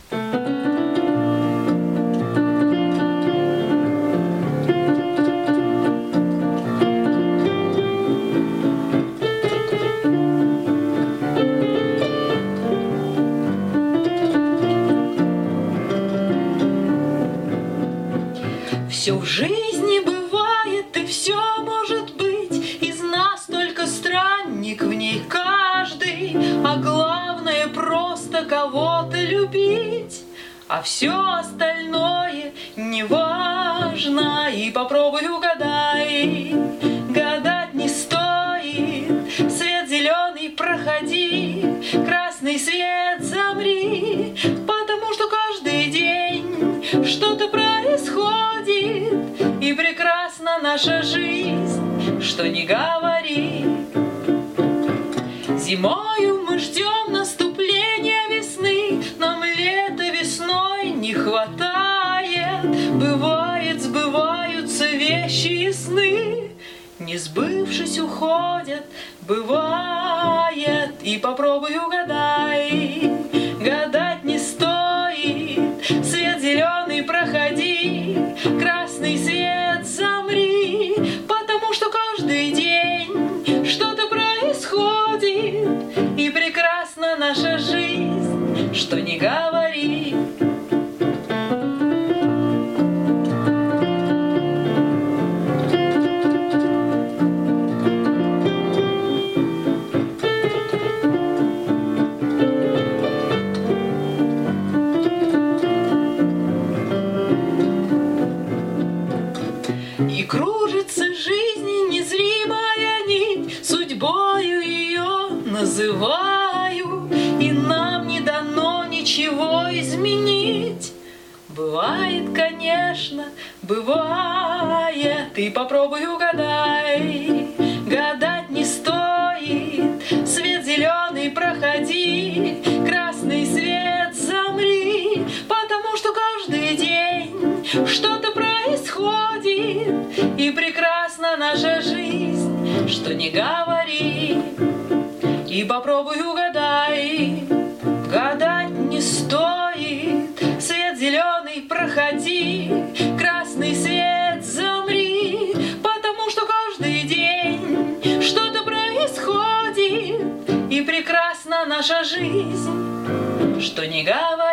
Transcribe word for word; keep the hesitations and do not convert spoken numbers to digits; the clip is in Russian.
Все в жизни бывает, и все может быть, из нас только странник в ней каждый, а главное просто кого-то любить, а все остальное не важно. И попробуй угадай, гадать не стоит, свет зеленый проходи, красный свет замри, потому что каждый день что-то происходит, и прекрасна наша жизнь, что не говори. Зимою мы ждем наступления весны, нам лета весной не хватает. Бывает, сбываются вещи и сны, не сбывшись уходят, бывает. И попробуй угадай, гадать не стоит, свет зеленый проходи, красный свет замри, потому что каждый день что-то происходит, и прекрасна наша жизнь, что не говори. И кружится жизни незримая нить, судьбою ее называю, и нам не дано ничего изменить. Бывает, конечно, бывает, и попробуй угадай, гадать не стоит, свет зеленый проходи, красный свет замри, потому что каждый день что-то происходит, и прекрасна наша жизнь, что не говори. И попробуй угадай, гадать не стоит, свет зеленый проходи, красный свет замри, потому что каждый день что-то происходит, и прекрасна наша жизнь, что не говори.